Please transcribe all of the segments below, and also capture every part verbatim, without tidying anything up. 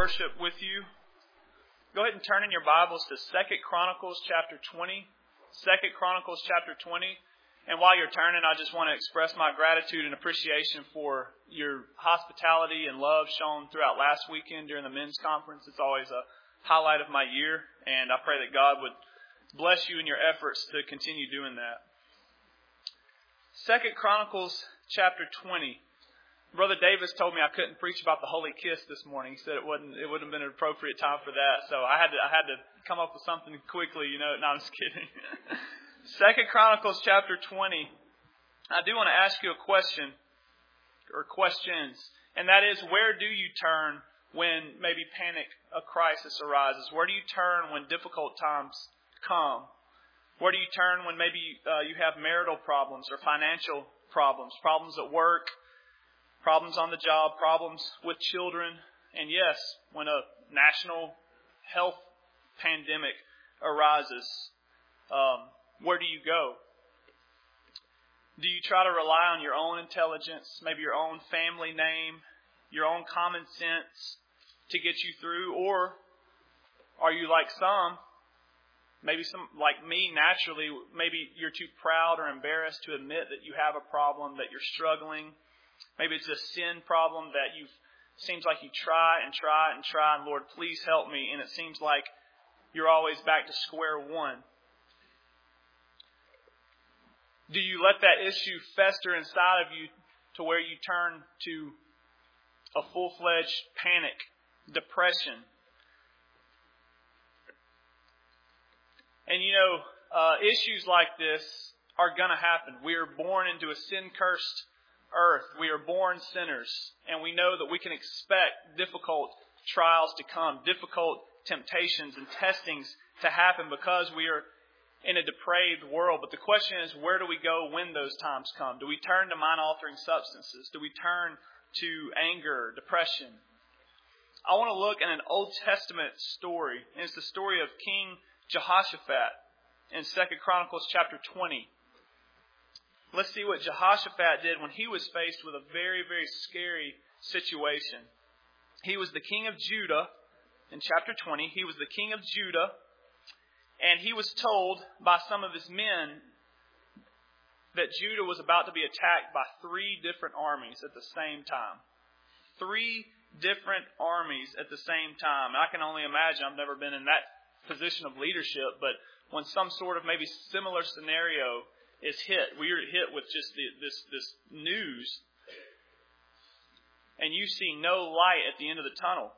worship with you, go ahead and turn in your Bibles to Second Chronicles chapter twenty. Second Chronicles chapter twenty. And while you're turning, I just want to express my gratitude and appreciation for your hospitality and love shown throughout last weekend during the men's conference. It's always a highlight of my year, and I pray that God would bless you in your efforts to continue doing that. Second Chronicles chapter twenty. Brother Davis told me I couldn't preach about the holy kiss this morning. He said it wasn't it wouldn't have been an appropriate time for that. So I had to I had to come up with something quickly, you know. No, I'm just kidding. Second Chronicles chapter twenty. I do want to ask you a question or questions, and that is, where do you turn when maybe panic, a crisis arises? Where do you turn when difficult times come? Where do you turn when maybe uh, you have marital problems or financial problems, problems at work, problems on the job, problems with children, and yes, when a national health pandemic arises, um, where do you go? Do you try to rely on your own intelligence, maybe your own family name, your own common sense to get you through? Or are you like some, maybe some like me naturally, maybe you're too proud or embarrassed to admit that you have a problem, that you're struggling. Maybe it's a sin problem that you seems like you try and try and try, and Lord, please help me. And it seems like you're always back to square one. Do you let that issue fester inside of you to where you turn to a full-fledged panic, depression? And you know, uh, issues like this are going to happen. We are born into a sin-cursed earth. We are born sinners, and we know that we can expect difficult trials to come, difficult temptations and testings to happen because we are in a depraved world. But the question is, where do we go when those times come? Do we turn to mind-altering substances? Do we turn to anger, depression? I want to look at an Old Testament story, and it's the story of King Jehoshaphat in Second Chronicles chapter twenty. Let's see what Jehoshaphat did when he was faced with a very, very scary situation. He was the king of Judah in chapter twenty. He was the king of Judah. And he was told by some of his men that Judah was about to be attacked by three different armies at the same time. Three different armies at the same time. And I can only imagine, I've never been in that position of leadership, but when some sort of maybe similar scenario is hit, we are hit with just the, this, this news, and you see no light at the end of the tunnel.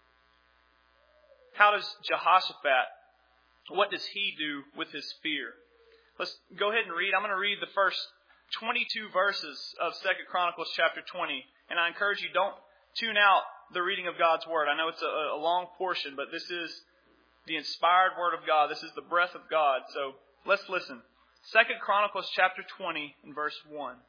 How does Jehoshaphat, what does he do with his fear? Let's go ahead and read. I'm going to read the first twenty-two verses of Second Chronicles chapter twenty. And I encourage you, don't tune out the reading of God's Word. I know it's a, a long portion, but this is the inspired Word of God. This is the breath of God. So let's listen. Second Chronicles chapter twenty and verse one.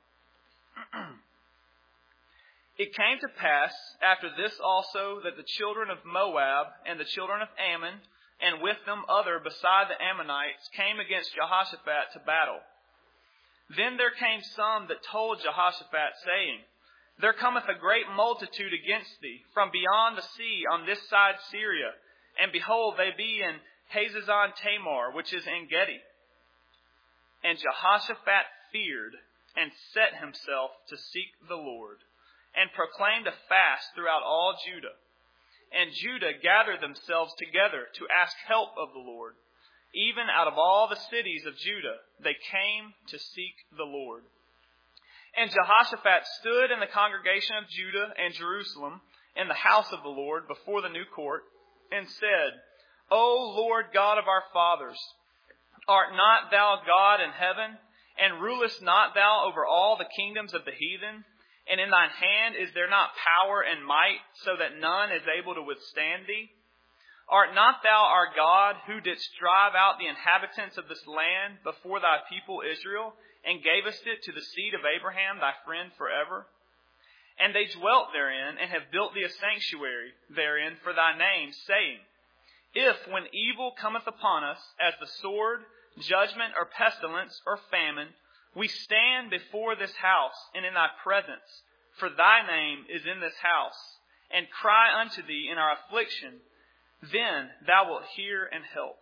It came to pass after this also that the children of Moab and the children of Ammon, and with them other beside the Ammonites, came against Jehoshaphat to battle. Then there came some that told Jehoshaphat, saying, There cometh a great multitude against thee from beyond the sea on this side Syria, and behold, they be in Hazazon Tamar, which is En Gedi. And Jehoshaphat feared, and set himself to seek the Lord, and proclaimed a fast throughout all Judah. And Judah gathered themselves together to ask help of the Lord. Even out of all the cities of Judah, they came to seek the Lord. And Jehoshaphat stood in the congregation of Judah and Jerusalem in the house of the Lord before the new court, and said, O Lord God of our fathers, art not thou God in heaven, and rulest not thou over all the kingdoms of the heathen? And in thine hand is there not power and might, so that none is able to withstand thee? Art not thou our God, who didst drive out the inhabitants of this land before thy people Israel, and gavest it to the seed of Abraham, thy friend forever? And they dwelt therein, and have built thee a sanctuary therein for thy name, saying, If, when evil cometh upon us, as the sword, judgment, or pestilence, or famine, we stand before this house and in thy presence, for thy name is in this house, and cry unto thee in our affliction, then thou wilt hear and help.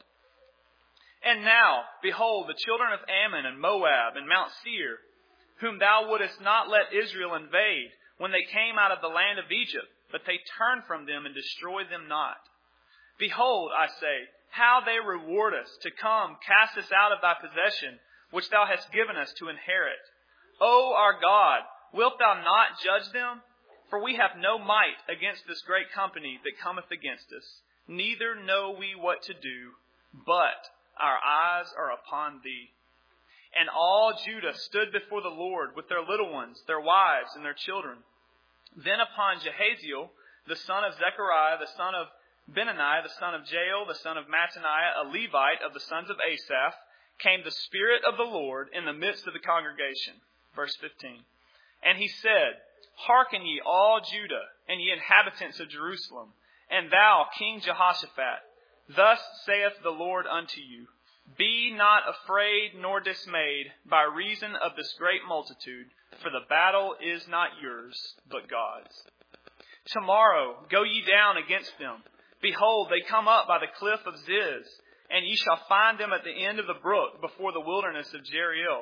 And now, behold, the children of Ammon and Moab and Mount Seir, whom thou wouldest not let Israel invade when they came out of the land of Egypt, but they turned from them and destroyed them not. Behold, I say, how they reward us to come cast us out of thy possession, which thou hast given us to inherit. O our God, wilt thou not judge them? For we have no might against this great company that cometh against us, neither know we what to do, but our eyes are upon thee. And all Judah stood before the Lord with their little ones, their wives, and their children. Then upon Jehaziel, the son of Zechariah, the son of Benani, the son of Jael, the son of Mattaniah, a Levite of the sons of Asaph, came the Spirit of the Lord in the midst of the congregation. Verse fifteen. And he said, Hearken ye all Judah, and ye inhabitants of Jerusalem, and thou, King Jehoshaphat, thus saith the Lord unto you, Be not afraid nor dismayed by reason of this great multitude, for the battle is not yours, but God's. Tomorrow go ye down against them. Behold, they come up by the cliff of Ziz, and ye shall find them at the end of the brook before the wilderness of Jeriel.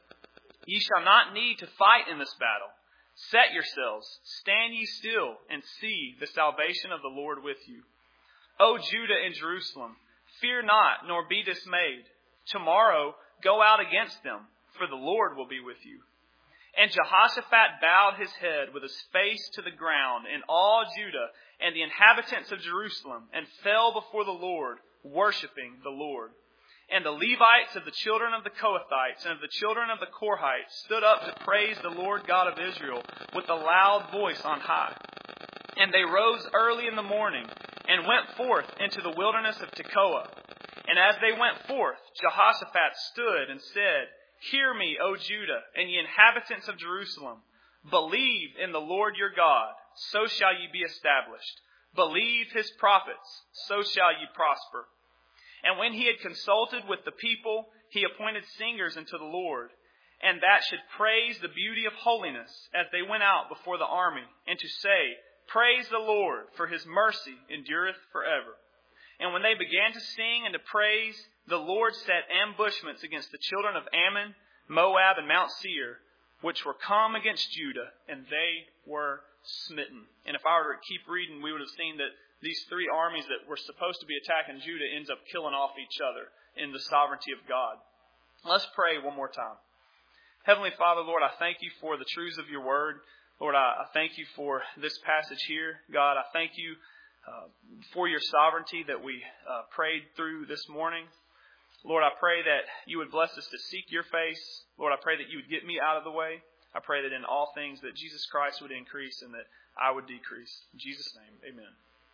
Ye shall not need to fight in this battle. Set yourselves, stand ye still, and see the salvation of the Lord with you. O Judah and Jerusalem, fear not, nor be dismayed. Tomorrow go out against them, for the Lord will be with you. And Jehoshaphat bowed his head with his face to the ground, and all Judah and the inhabitants of Jerusalem, and fell before the Lord, worshipping the Lord. And the Levites of the children of the Kohathites and of the children of the Korhites stood up to praise the Lord God of Israel with a loud voice on high. And they rose early in the morning and went forth into the wilderness of Tekoa. And as they went forth, Jehoshaphat stood and said, Hear me, O Judah, and ye inhabitants of Jerusalem. Believe in the Lord your God, so shall ye be established. Believe his prophets, so shall ye prosper. And when he had consulted with the people, he appointed singers unto the Lord, and that should praise the beauty of holiness as they went out before the army, and to say, Praise the Lord, for his mercy endureth forever. And when they began to sing and to praise, the Lord set ambushments against the children of Ammon, Moab, and Mount Seir, which were come against Judah, and they were smitten. And if I were to keep reading, we would have seen that these three armies that were supposed to be attacking Judah ends up killing off each other in the sovereignty of God. Let's pray one more time. Heavenly Father, Lord, I thank you for the truths of your word. Lord, I, I thank you for this passage here. God, I thank you uh, for your sovereignty that we uh, prayed through this morning. Lord, I pray that you would bless us to seek your face. Lord, I pray that you would get me out of the way. I pray that in all things that Jesus Christ would increase and that I would decrease. In Jesus' name, amen.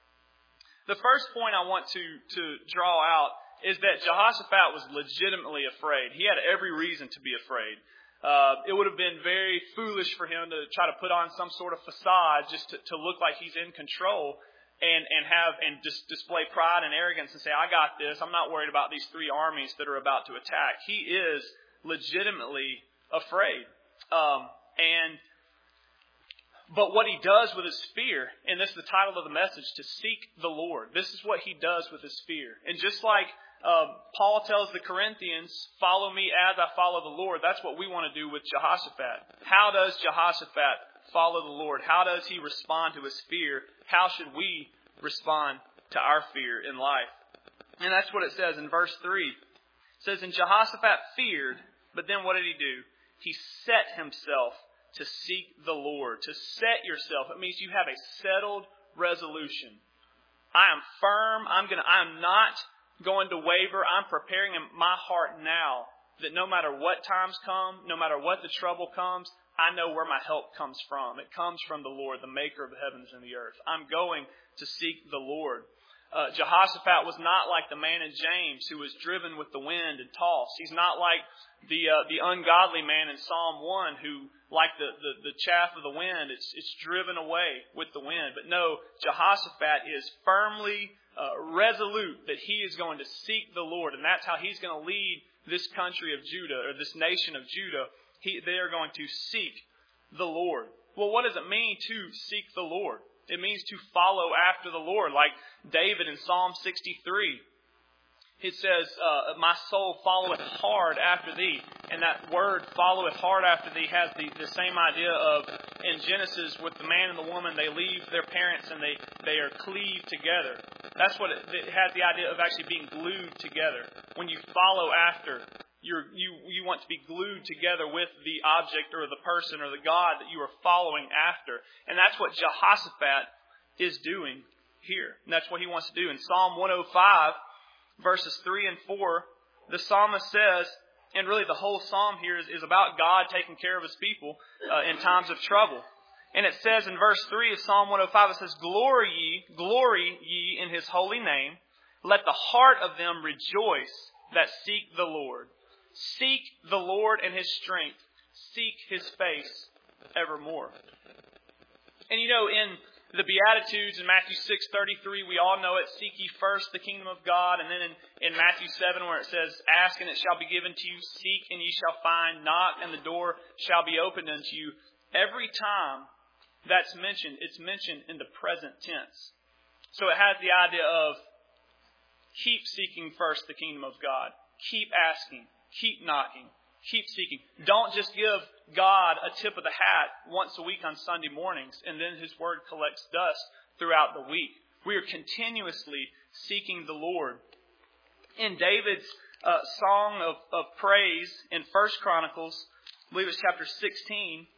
The first point I want to, to draw out is that Jehoshaphat was legitimately afraid. He had every reason to be afraid. Uh, it would have been very foolish for him to try to put on some sort of facade just to, to look like he's in control and, and have and just display pride and arrogance and say, I got this. I'm not worried about these three armies that are about to attack. He is legitimately afraid. Um, and But what he does with his fear, and this is the title of the message, to seek the Lord. This is what he does with his fear. And just like uh, Paul tells the Corinthians, follow me as I follow the Lord, that's what we want to do with Jehoshaphat. How does Jehoshaphat follow the Lord? How does he respond to his fear? How should we respond to our fear in life? And that's what it says in verse three. It says, And Jehoshaphat feared, but then what did he do? He set himself to seek the Lord. To set yourself. It means you have a settled resolution. I am firm. I'm going to, I'm not going to waver. I'm preparing in my heart now that no matter what times come, no matter what the trouble comes, I know where my help comes from. It comes from the Lord, the maker of the heavens and the earth. I'm going to seek the Lord. Uh, Jehoshaphat was not like the man in James who was driven with the wind and tossed. He's not like the uh, the ungodly man in Psalm one who, like the, the, the chaff of the wind, it's it's driven away with the wind. But no, Jehoshaphat is firmly uh, resolute that he is going to seek the Lord. And that's how he's going to lead this country of Judah, or this nation of Judah. He, they are going to seek the Lord. Well, what does it mean to seek the Lord? It means to follow after the Lord, like David in Psalm sixty-three. It says, uh, my soul followeth hard after thee. And that word, followeth hard after thee, has the, the same idea of, in Genesis, with the man and the woman, they leave their parents and they, they are cleaved together. That's what it, it has the idea of actually being glued together. When you follow after, you're, you, you want to be glued together with the object or the person or the God that you are following after. And that's what Jehoshaphat is doing here. And that's what he wants to do. In Psalm one oh five, verses three and four, the psalmist says, and really the whole psalm here is, is about God taking care of His people uh, in times of trouble. And it says in verse three of Psalm one oh five, it says, Glory ye, glory ye in His holy name. Let the heart of them rejoice that seek the Lord. Seek the Lord and His strength. Seek His face evermore. And you know, in the Beatitudes in Matthew six thirty-three, we all know it. Seek ye first the kingdom of God. And then in, in Matthew seven where it says, Ask and it shall be given to you. Seek and ye shall find. Knock and the door shall be opened unto you. Every time that's mentioned, it's mentioned in the present tense. So it has the idea of keep seeking first the kingdom of God. Keep asking. Keep knocking. Keep seeking. Don't just give God a tip of the hat once a week on Sunday mornings and then His Word collects dust throughout the week. We are continuously seeking the Lord. In David's uh, song of, of praise in First Chronicles, I believe it's chapter sixteen,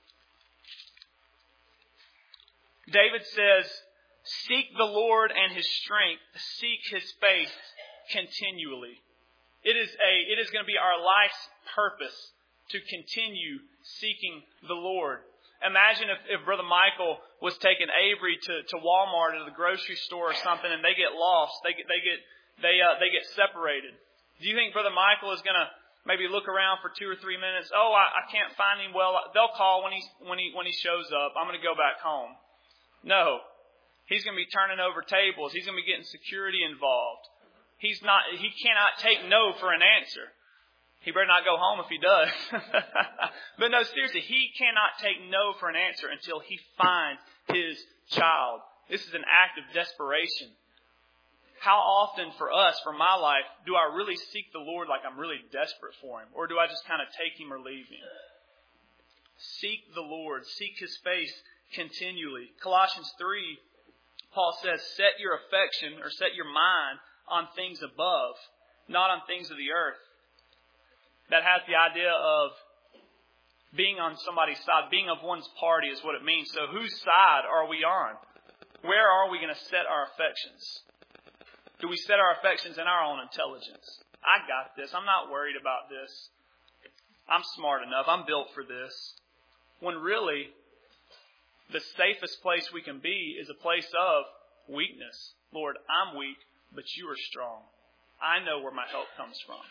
David says, Seek the Lord and His strength. Seek His face continually. It is a. It is going to be our life's purpose to continue seeking the Lord. Imagine if, if Brother Michael was taking Avery to, to Walmart or the grocery store or something, and they get lost. They get they get they uh, they get separated. Do you think Brother Michael is going to maybe look around for two or three minutes? Oh, I, I can't find him. Well, they'll call when he when he when he shows up. I'm going to go back home. No, he's going to be turning over tables. He's going to be getting security involved. He's not. He cannot take no for an answer. He better not go home if he does. But no, seriously, he cannot take no for an answer until he finds his child. This is an act of desperation. How often for us, for my life, do I really seek the Lord like I'm really desperate for Him? Or do I just kind of take Him or leave Him? Seek the Lord. Seek His face continually. Colossians three, Paul says, set your affection or set your mind on things above, not on things of the earth. That has the idea of being on somebody's side, being of one's party is what it means. So whose side are we on? Where are we going to set our affections? Do we set our affections in our own intelligence? I got this. I'm not worried about this. I'm smart enough. I'm built for this. When really, the safest place we can be is a place of weakness. Lord, I'm weak, but You are strong. I know where my help comes from.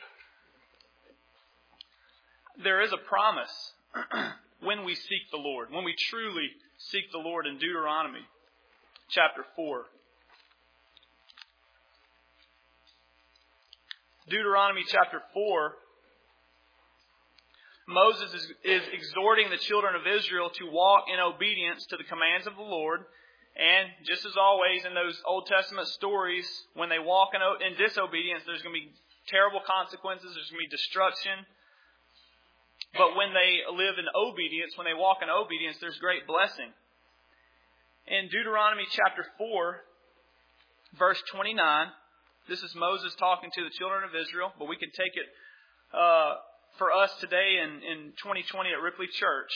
There is a promise when we seek the Lord, when we truly seek the Lord in Deuteronomy chapter four. Deuteronomy chapter four, Moses is, is exhorting the children of Israel to walk in obedience to the commands of the Lord. And just as always in those Old Testament stories, when they walk in, in disobedience, there's going to be terrible consequences. There's going to be destruction. But when they live in obedience, when they walk in obedience, there's great blessing. In Deuteronomy chapter four, verse twenty-nine, this is Moses talking to the children of Israel, but we can take it uh, for us today in, in twenty twenty at Ripley Church.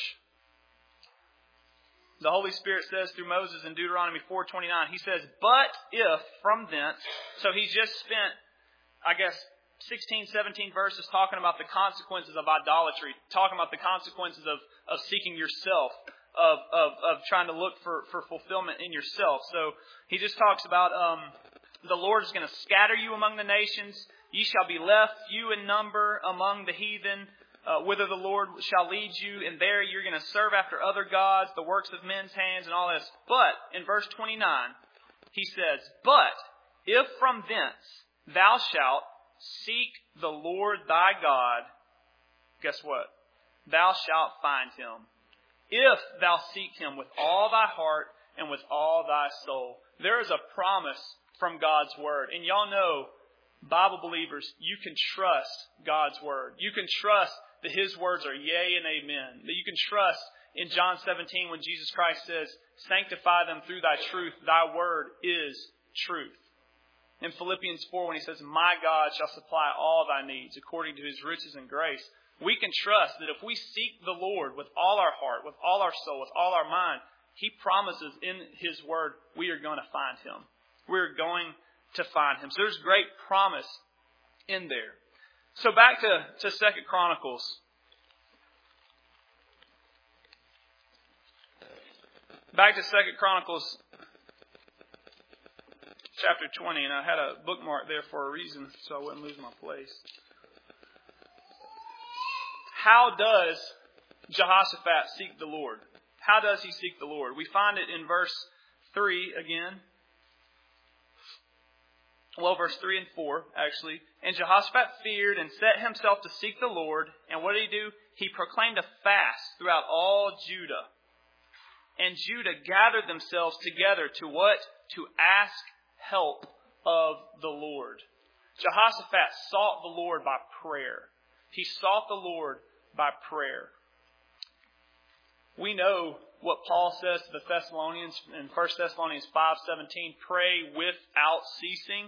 The Holy Spirit says through Moses in Deuteronomy four twenty-nine, he says, But if from thence, so he's just spent, I guess, sixteen, seventeen verses talking about the consequences of idolatry, talking about the consequences of, of seeking yourself, of, of, of trying to look for, for fulfillment in yourself. So he just talks about um, the Lord is going to scatter you among the nations. Ye shall be left, few in number, among the heathen, uh, whither the Lord shall lead you. And there you're going to serve after other gods, the works of men's hands and all this. But in verse twenty-nine, he says, But if from thence thou shalt seek the Lord thy God, guess what? Thou shalt find Him. If thou seek Him with all thy heart and with all thy soul. There is a promise from God's Word. And y'all know, Bible believers, you can trust God's Word. You can trust that His words are yea and amen. That you can trust in John seventeen when Jesus Christ says, sanctify them through thy truth. Thy word is truth. In Philippians four when he says, my God shall supply all thy needs according to His riches and grace. We can trust that if we seek the Lord with all our heart, with all our soul, with all our mind, He promises in His Word we are going to find Him. We're going to find Him. So there's great promise in there. So back to, to Second Chronicles. Back to Second Chronicles chapter twenty. And I had a bookmark there for a reason so I wouldn't lose my place. How does Jehoshaphat seek the Lord? How does he seek the Lord? We find it in verse three again. Well, verse three and four, actually. And Jehoshaphat feared and set himself to seek the Lord. And what did he do? He proclaimed a fast throughout all Judah. And Judah gathered themselves together to what? To ask help of the Lord. Jehoshaphat sought the Lord by prayer. He sought the Lord by prayer. We know what Paul says to the Thessalonians in First Thessalonians five seventeen, pray without ceasing.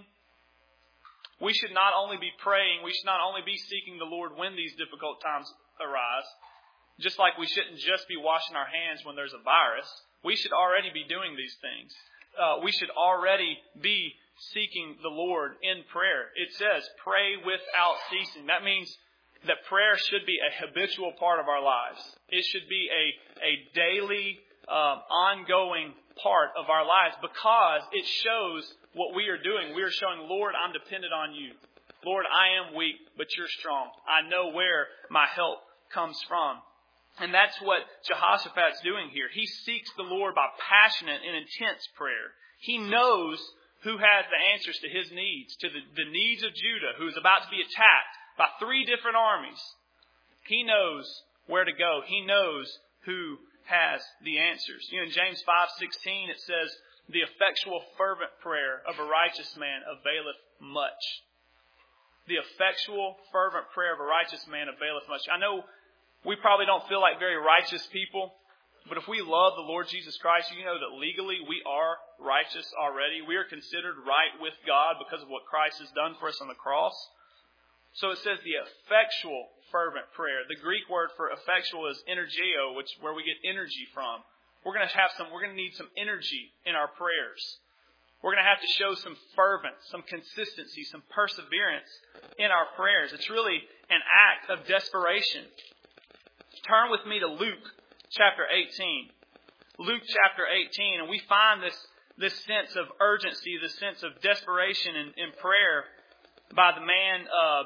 We should not only be praying, we should not only be seeking the Lord when these difficult times arise. Just like we shouldn't just be washing our hands when there's a virus. We should already be doing these things. Uh, we should already be seeking the Lord in prayer. It says, pray without ceasing. That means that prayer should be a habitual part of our lives. It should be a, a daily, um, ongoing part of our lives because it shows what we are doing. We are showing, Lord, I'm dependent on you. Lord, I am weak, but you're strong. I know where my help comes from. And that's what Jehoshaphat's doing here. He seeks the Lord by passionate and intense prayer. He knows who has the answers to his needs, to the, the needs of Judah, who is about to be attacked by three different armies. He knows where to go. He knows who has the answers. You know, in James five sixteen it says, the effectual fervent prayer of a righteous man availeth much. The effectual fervent prayer of a righteous man availeth much. I know we probably don't feel like very righteous people, but if we love the Lord Jesus Christ, you know that legally we are righteous already. We are considered right with God because of what Christ has done for us on the cross. So it says the effectual fervent prayer. The Greek word for effectual is energeo, which is where we get energy from. We're going to have some, we're going to need some energy in our prayers. We're going to have to show some fervence, some consistency, some perseverance in our prayers. It's really an act of desperation. Turn with me to Luke chapter eighteen. Luke chapter eighteen, and we find this, this sense of urgency, this sense of desperation in, in prayer by the man uh,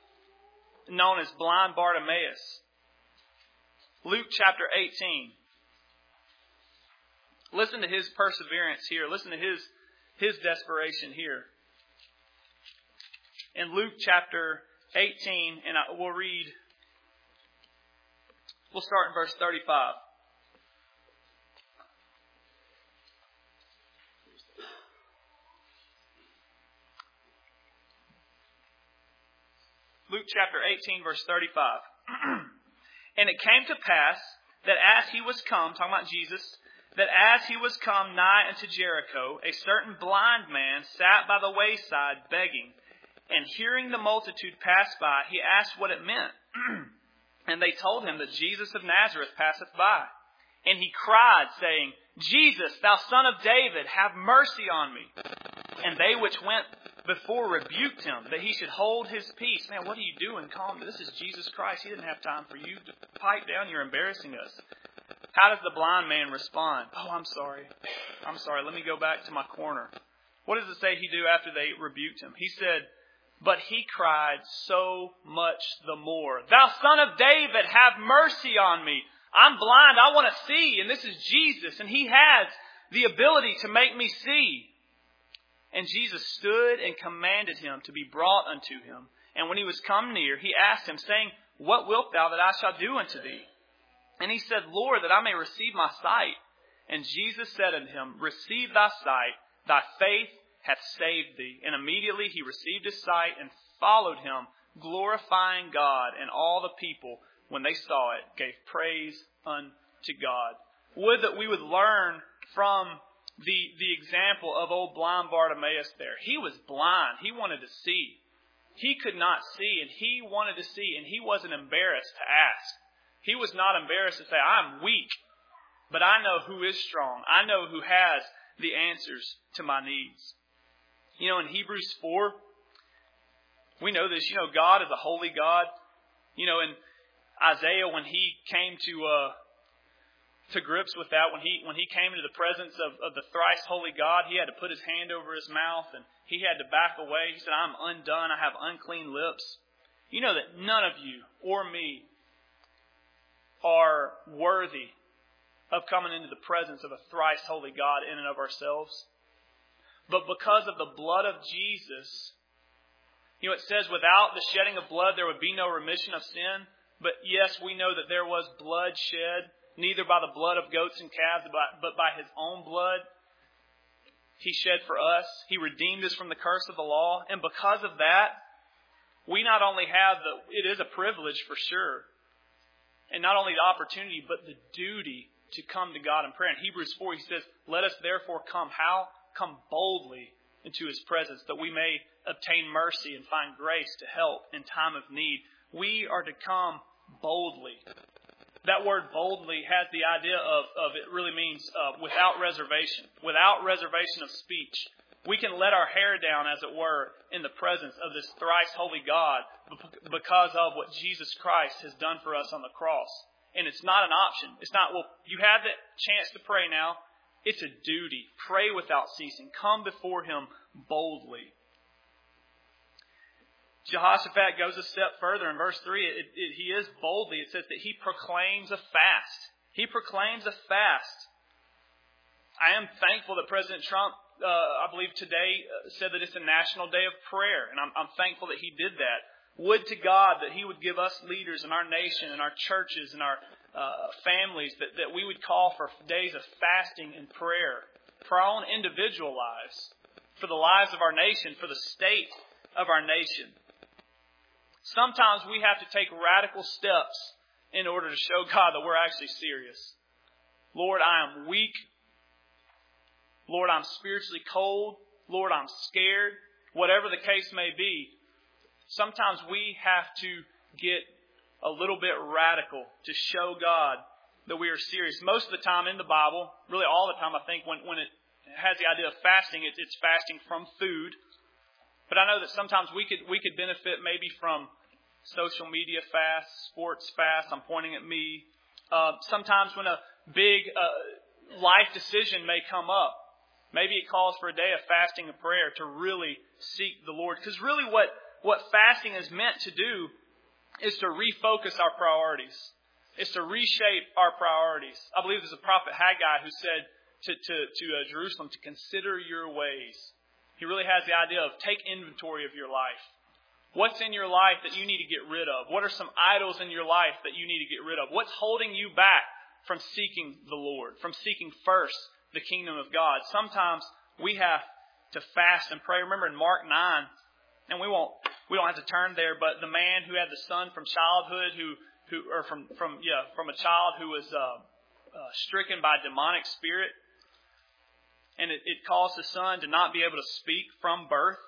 known as blind Bartimaeus. Luke chapter eighteen. Listen to his perseverance here. Listen to his, his desperation here. In Luke chapter eighteen, and I will read... We'll start in verse thirty-five. Luke chapter eighteen, verse thirty-five. And it came to pass that as he was come, talking about Jesus, that as he was come nigh unto Jericho, a certain blind man sat by the wayside begging. And hearing the multitude pass by, he asked what it meant. And they told him that Jesus of Nazareth passeth by. And he cried, saying, Jesus, thou son of David, have mercy on me. And they which went before rebuked him, that he should hold his peace. Man, what are you doing? Calm. This is Jesus Christ. He didn't have time for you to pipe down. You're embarrassing us. How does the blind man respond? Oh, I'm sorry. I'm sorry. Let me go back to my corner. What does it say he do after they rebuked him? He said, but he cried so much the more, thou son of David, have mercy on me. I'm blind. I want to see. And this is Jesus. And he has the ability to make me see. And Jesus stood and commanded him to be brought unto him. And when he was come near, he asked him, saying, what wilt thou that I shall do unto thee? And he said, Lord, that I may receive my sight. And Jesus said unto him, Receive thy sight, thy faith hath saved thee. And immediately he received his sight and followed him, glorifying God. And all the people, when they saw it, gave praise unto God. Would that we would learn from the, the example of old blind Bartimaeus there. He was blind. He wanted to see. He could not see, and he wanted to see, and he wasn't embarrassed to ask. He was not embarrassed to say, I'm weak, but I know who is strong. I know who has the answers to my needs. You know, in Hebrews four, we know this. You know, God is a holy God. You know, in Isaiah, when he came to uh, to grips with that, when he when he came into the presence of, of the thrice holy God, he had to put his hand over his mouth and he had to back away. He said, I'm undone. I have unclean lips. You know that none of you or me are worthy of coming into the presence of a thrice holy God in and of ourselves. But because of the blood of Jesus, you know, it says without the shedding of blood there would be no remission of sin. But yes, we know that there was blood shed, neither by the blood of goats and calves, but by His own blood. He shed for us. He redeemed us from the curse of the law. And because of that, we not only have the, it is a privilege for sure, and not only the opportunity, but the duty to come to God in prayer. In Hebrews four, he says, Let us therefore come. How? Come boldly into His presence, that we may obtain mercy and find grace to help in time of need. We are to come boldly. That word boldly has the idea of, of it really means uh, without reservation, without reservation of speech. We can let our hair down, as it were, in the presence of this thrice holy God because of what Jesus Christ has done for us on the cross. And it's not an option. It's not, well, you have the chance to pray now. It's a duty. Pray without ceasing. Come before Him boldly. Jehoshaphat goes a step further in verse three. It, it, he is boldly. It says that he proclaims a fast. He proclaims a fast. I am thankful that President Trump, uh, I believe today, uh, said that it's a national day of prayer. And I'm, I'm thankful that he did that. Would to God that He would give us leaders in our nation and our churches and our uh, families that, that we would call for days of fasting and prayer for our own individual lives, for the lives of our nation, for the state of our nation. Sometimes we have to take radical steps in order to show God that we're actually serious. Lord, I am weak. Lord, I'm spiritually cold. Lord, I'm scared. Whatever the case may be, sometimes we have to get a little bit radical to show God that we are serious. Most of the time in the Bible, really all the time, I think, when, when it has the idea of fasting, it, it's fasting from food. But I know that sometimes we could we could benefit maybe from social media fast, sports fast. I'm pointing at me. Uh, sometimes when a big uh, life decision may come up, maybe it calls for a day of fasting and prayer to really seek the Lord. Because really what, what fasting is meant to do is to refocus our priorities. It's to reshape our priorities. I believe there's a prophet Haggai who said to, to, to uh, Jerusalem to consider your ways. He really has the idea of take inventory of your life. What's in your life that you need to get rid of? What are some idols in your life that you need to get rid of? What's holding you back from seeking the Lord, from seeking first the kingdom of God? Sometimes we have to fast and pray. Remember in Mark nine, and we won't we don't have to turn there, but the man who had the son from childhood, who who or from from yeah from a child who was uh, uh, stricken by a demonic spirit. And it, it caused the son to not be able to speak from birth.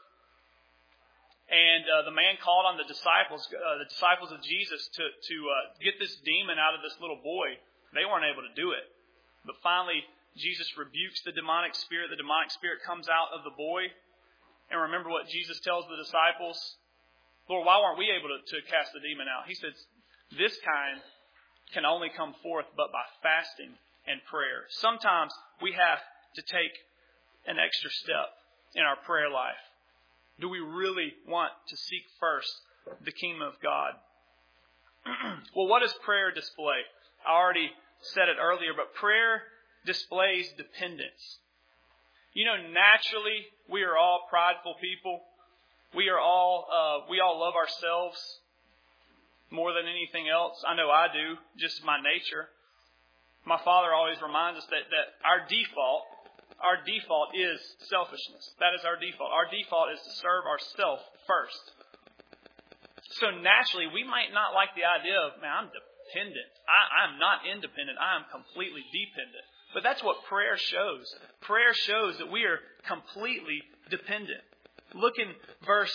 And uh, the man called on the disciples, uh, the disciples of Jesus, to to uh, get this demon out of this little boy. They weren't able to do it. But finally, Jesus rebukes the demonic spirit. The demonic spirit comes out of the boy. And remember what Jesus tells the disciples? Lord, why weren't we able to, to cast the demon out? He says, this kind can only come forth but by fasting and prayer. Sometimes we have to take an extra step in our prayer life. Do we really want to seek first the kingdom of God? Well, what does prayer display? I already said it earlier, but prayer displays dependence. You know, naturally, we are all prideful people. We are all, uh, we all love ourselves more than anything else. I know I do, just my nature. My father always reminds us that, that our default, our default is selfishness. That is our default. Our default is to serve ourselves first. So naturally, we might not like the idea of, man, I'm dependent. I, I'm not independent. I am completely dependent. But that's what prayer shows. Prayer shows that we are completely dependent. Look in verse,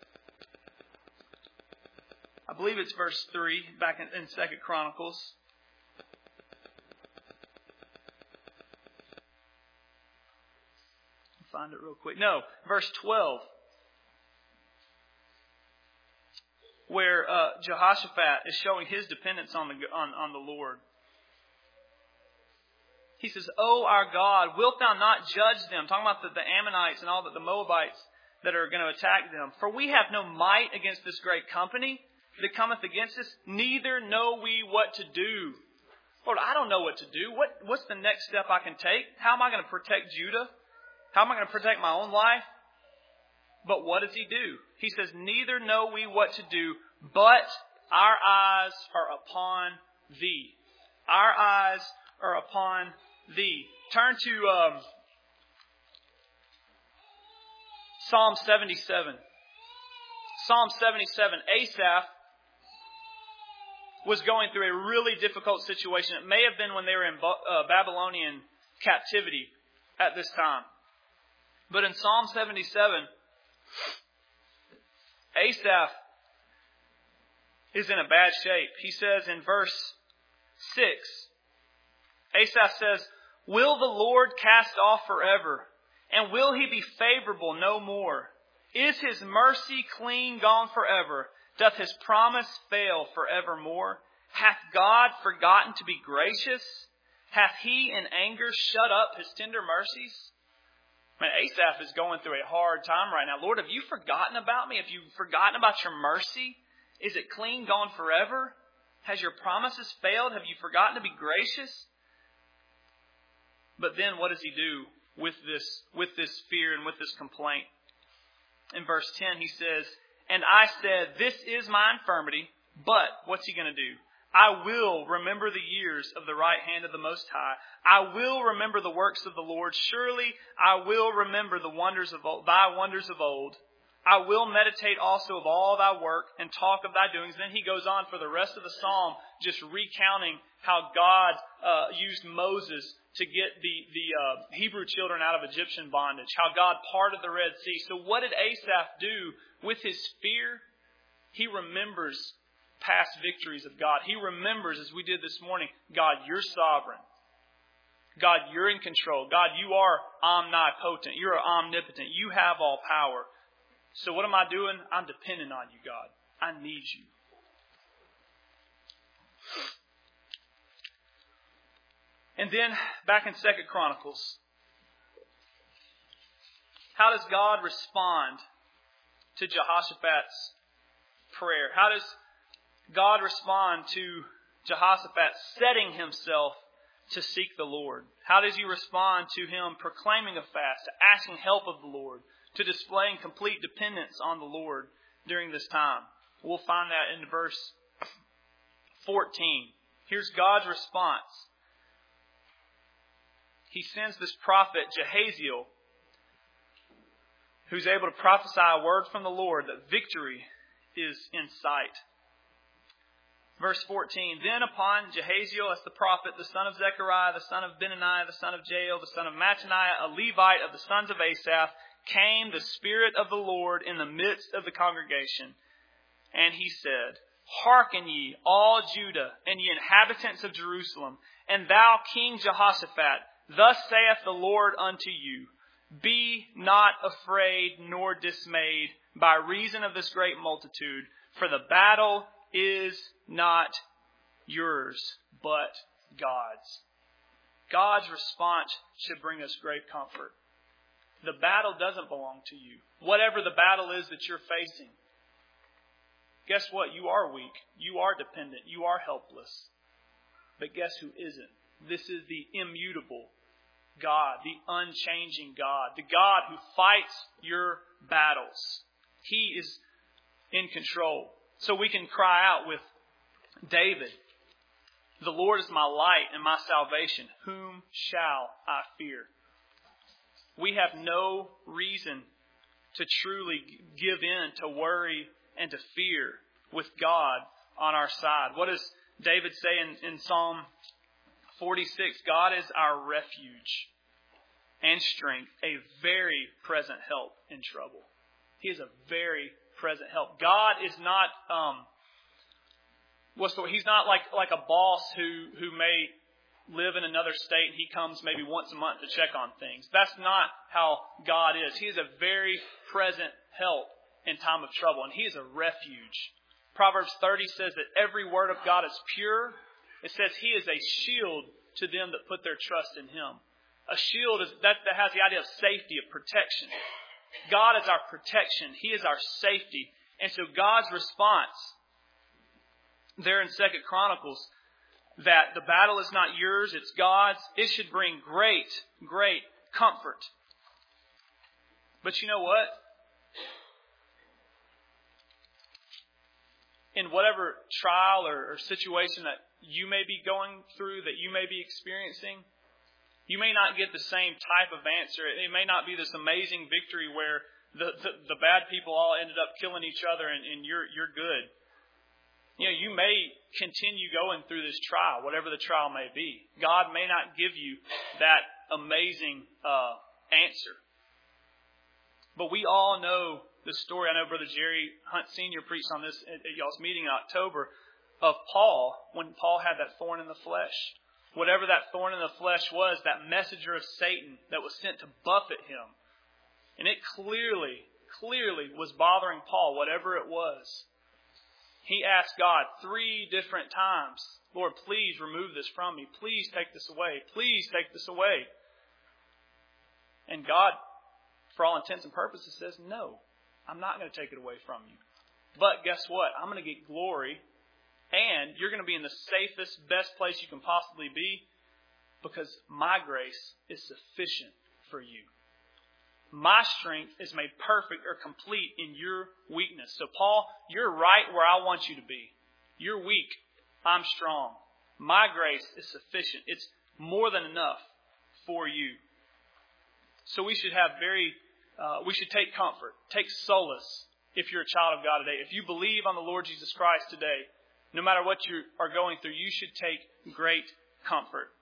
I believe it's verse three, back in, in Second Chronicles. Find it real quick. No, verse twelve. Where uh, Jehoshaphat is showing his dependence on the on, on the Lord. He says, "O our God, wilt thou not judge them?" Talking about the, the Ammonites and all the, the Moabites that are going to attack them. "For we have no might against this great company that cometh against us, neither know we what to do." Lord, I don't know what to do. What What's the next step I can take? How am I going to protect Judah? How am I going to protect my own life? But what does he do? He says, "Neither know we what to do, but our eyes are upon thee." Our eyes are upon thee. Turn to um, Psalm seventy-seven. Psalm seventy-seven. Asaph was going through a really difficult situation. It may have been when they were in uh, Babylonian captivity at this time. But in Psalm seventy-seven, Asaph is in a bad shape. He says in verse six, Asaph says, "Will the Lord cast off forever? And will he be favorable no more? Is his mercy clean gone forever? Doth his promise fail forevermore? Hath God forgotten to be gracious? Hath he in anger shut up his tender mercies?" Man, Asaph is going through a hard time right now. Lord, have you forgotten about me? Have you forgotten about your mercy? Is it clean gone forever? Has your promises failed? Have you forgotten to be gracious? But then what does he do with this, with this fear and with this complaint? In verse ten he says, "And I said, this is my infirmity, but," what's he going to do? "I will remember the years of the right hand of the Most High. I will remember the works of the Lord. Surely I will remember the wonders of old, thy wonders of old. I will meditate also of all thy work and talk of thy doings." Then he goes on for the rest of the psalm, just recounting how God uh, used Moses to get the, the uh, Hebrew children out of Egyptian bondage, how God parted the Red Sea. So what did Asaph do with his fear? He remembers past victories of God. He remembers, as we did this morning, God, you're sovereign. God, you're in control. God, you are omnipotent. You're omnipotent. You have all power. So what am I doing? I'm dependent on you, God. I need you. And then, back in Second Chronicles, how does God respond to Jehoshaphat's prayer? How does God respond to Jehoshaphat setting himself to seek the Lord? How does he respond to him proclaiming a fast, to asking help of the Lord, to displaying complete dependence on the Lord during this time? We'll find that in verse fourteen. Here's God's response. He sends this prophet Jehaziel, who's able to prophesy a word from the Lord that victory is in sight. Verse fourteen, "Then upon Jehaziel as the prophet, the son of Zechariah, the son of Benaniah, the son of Jael, the son of Mattaniah, a Levite of the sons of Asaph, came the Spirit of the Lord in the midst of the congregation. And he said, Hearken ye, all Judah, and ye inhabitants of Jerusalem, and thou, King Jehoshaphat, thus saith the Lord unto you, Be not afraid nor dismayed by reason of this great multitude, for the battle is not yours, but God's." God's response should bring us great comfort. The battle doesn't belong to you. Whatever the battle is that you're facing, guess what? You are weak. You are dependent. You are helpless. But guess who isn't? This is the immutable God, the unchanging God, the God who fights your battles. He is in control. So we can cry out with David. The Lord is my light and my salvation. Whom shall I fear? We have no reason to truly give in to worry and to fear with God on our side. What does David say in, in Psalm forty-six? God is our refuge and strength, a very present help in trouble. He is a very present help. God is not, um, what's the, He's not like, like a boss who, who may live in another state and He comes maybe once a month to check on things. That's not how God is. He is a very present help in time of trouble, and He is a refuge. Proverbs thirty says that every word of God is pure. It says He is a shield to them that put their trust in Him. A shield is that, that has the idea of safety, of protection. God is our protection. He is our safety. And so God's response there in Second Chronicles, that the battle is not yours, it's God's, it should bring great, great comfort. But you know what? In whatever trial or, or situation that you may be going through, that you may be experiencing, you may not get the same type of answer. It may not be this amazing victory where the, the, the bad people all ended up killing each other and, and you're you're good. You know, you may continue going through this trial, whatever the trial may be. God may not give you that amazing uh, answer. But we all know the story. I know Brother Jerry Hunt Senior preached on this at, at y'all's meeting in October, of Paul, when Paul had that thorn in the flesh. Whatever that thorn in the flesh was, that messenger of Satan that was sent to buffet him. And it clearly, clearly was bothering Paul, whatever it was. He asked God three different times, Lord, please remove this from me. Please take this away. Please take this away. And God, for all intents and purposes, says, no, I'm not going to take it away from you. But guess what? I'm going to get glory. And you're going to be in the safest, best place you can possibly be, because my grace is sufficient for you. My strength is made perfect or complete in your weakness. So Paul, you're right where I want you to be. You're weak. I'm strong. My grace is sufficient. It's more than enough for you. So we should have very, uh, we should take comfort, take solace if you're a child of God today. If you believe on the Lord Jesus Christ today, no matter what you are going through, you should take great comfort.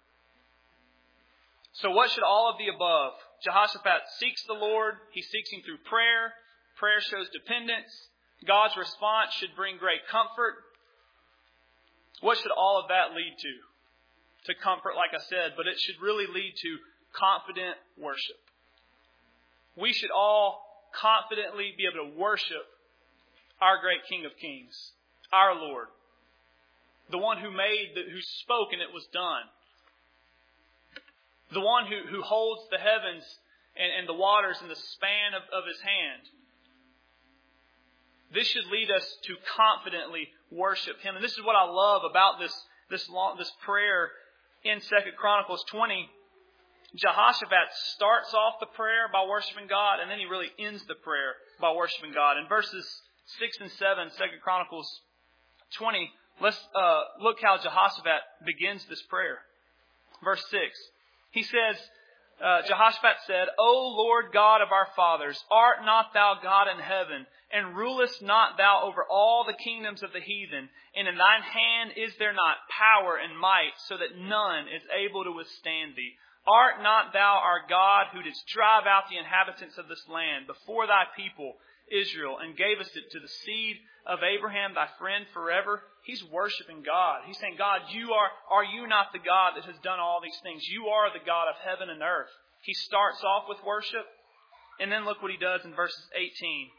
So what should all of the above? Jehoshaphat seeks the Lord. He seeks Him through prayer. Prayer shows dependence. God's response should bring great comfort. What should all of that lead to? To comfort, like I said, but it should really lead to confident worship. We should all confidently be able to worship our great King of Kings, our Lord. The one who made, the, who spoke and it was done. The one who, who holds the heavens and, and the waters in the span of, of His hand. This should lead us to confidently worship Him. And this is what I love about this, this, long, this prayer in Second Chronicles twenty. Jehoshaphat starts off the prayer by worshiping God, and then he really ends the prayer by worshiping God. In verses six and seven, Second Chronicles twenty, let's uh, look how Jehoshaphat begins this prayer. Verse six. He says, uh, Jehoshaphat said, O Lord God of our fathers, art not Thou God in heaven, and rulest not Thou over all the kingdoms of the heathen? And in Thine hand is there not power and might, so that none is able to withstand Thee? Art not Thou our God, who didst drive out the inhabitants of this land before Thy people Israel, and gavest it to the seed of Abraham, Thy friend, forever? He's worshiping God. He's saying, God, you are, are you not the God that has done all these things? You are the God of heaven and earth. He starts off with worship, and then look what he does in verses eighteen.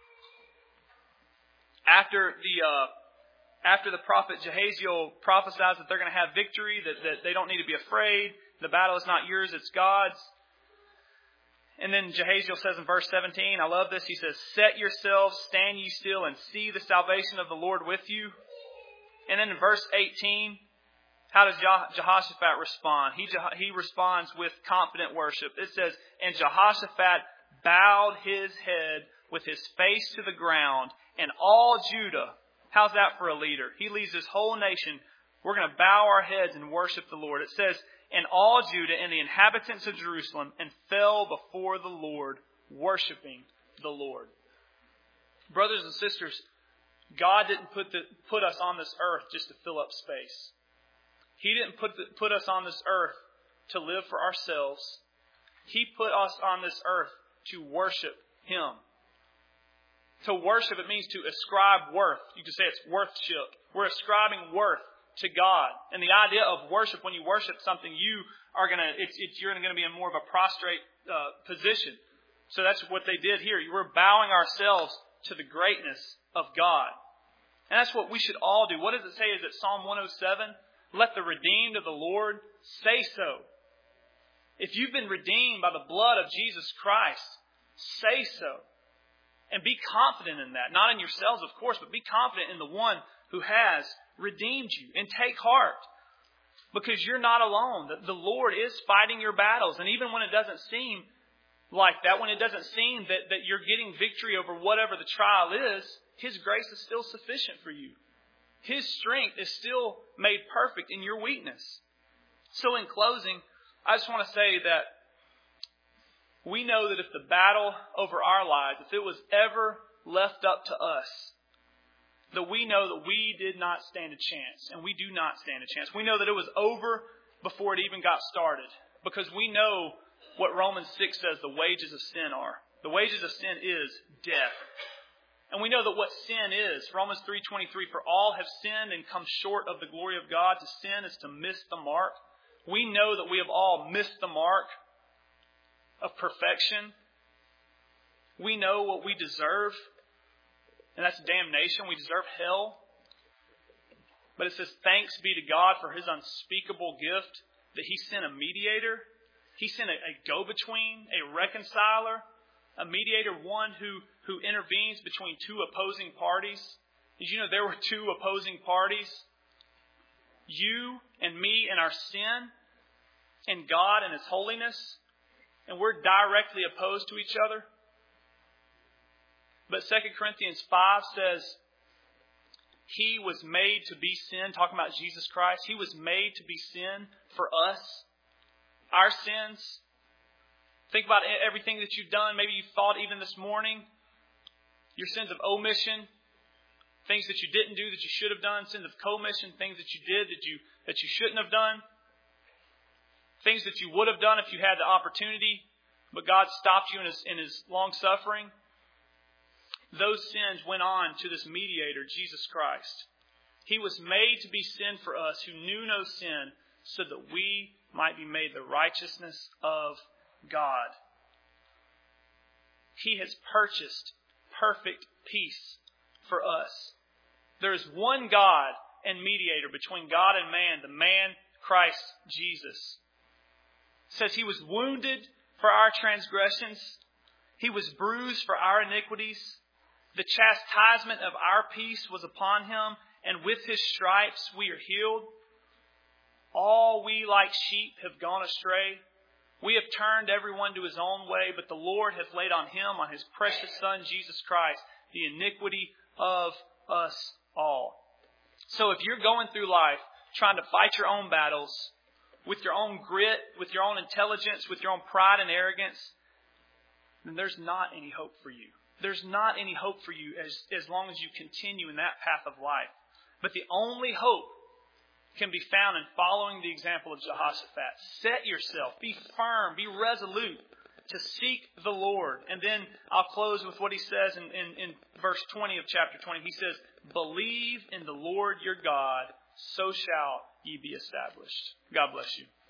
After the uh, after the prophet Jehaziel prophesies that they're going to have victory, that, that they don't need to be afraid, the battle is not yours, it's God's. And then Jehaziel says in verse seventeen, I love this, he says, set yourselves, stand ye still, and see the salvation of the Lord with you. And then in verse eighteen, how does Jehoshaphat respond? He, he responds with confident worship. It says, and Jehoshaphat bowed his head with his face to the ground, and all Judah, how's that for a leader? He leads his whole nation, We're going to bow our heads and worship the Lord. It says, and all Judah and the inhabitants of Jerusalem and fell before the Lord, worshiping the Lord. Brothers and sisters, God didn't put the, put us on this earth just to fill up space. He didn't put the, put us on this earth to live for ourselves. He put us on this earth to worship Him. To worship, it means to ascribe worth. You can say it's worthship. We're ascribing worth to God. And the idea of worship, when you worship something, you are going to, it's, it's, you're going to be in more of a prostrate uh, position. So that's what they did here. We're bowing ourselves to the greatness of God. And that's what we should all do. What does it say? Is it Psalm one oh seven? Let the redeemed of the Lord say so. If you've been redeemed by the blood of Jesus Christ, say so. And be confident in that. Not in yourselves, of course, but be confident in the one who has redeemed you. And take heart. Because you're not alone. The Lord is fighting your battles. And even when it doesn't seem like that, when it doesn't seem that, that you're getting victory over whatever the trial is, His grace is still sufficient for you. His strength is still made perfect in your weakness. So in closing, I just want to say that we know that if the battle over our lives, if it was ever left up to us, that we know that we did not stand a chance, and we do not stand a chance. We know that it was over before it even got started, because we know what Romans six says the wages of sin are. The wages of sin is death. And we know that what sin is, Romans three twenty-three, for all have sinned and come short of the glory of God. To sin is to miss the mark. We know that we have all missed the mark of perfection. We know what we deserve, and that's damnation. We deserve hell. But it says, thanks be to God for His unspeakable gift that He sent a mediator. He sent a, a go-between, a reconciler, a mediator, one who, who intervenes between two opposing parties. Did you know there were two opposing parties? You and me and our sin, and God and His holiness. And we're directly opposed to each other. But Second Corinthians five says, He was made to be sin. Talking about Jesus Christ. He was made to be sin for us. Our sins. Think about everything that you've done. Maybe you thought even this morning. Your sins of omission. Things that you didn't do that you should have done. Sins of commission. Things that you did that you, that you shouldn't have done. Things that you would have done if you had the opportunity, but God stopped you in His, in His long suffering. Those sins went on to this mediator, Jesus Christ. He was made to be sin for us who knew no sin, so that we might be made the righteousness of God. He has purchased perfect peace for us. There is one God and mediator between God and man, the man Christ Jesus. It says He was wounded for our transgressions. He was bruised for our iniquities. The chastisement of our peace was upon Him, and with His stripes we are healed. All we like sheep have gone astray. We have turned everyone to his own way, but the Lord hath laid on Him, on His precious Son, Jesus Christ, the iniquity of us all. So if you're going through life trying to fight your own battles, with your own grit, with your own intelligence, with your own pride and arrogance, then there's not any hope for you. There's not any hope for you as, as long as you continue in that path of life. But the only hope can be found in following the example of Jehoshaphat. Set yourself, be firm, be resolute to seek the Lord. And then I'll close with what he says in, in, in verse twenty of chapter twenty. He says, believe in the Lord your God, so shall ye be established. God bless you.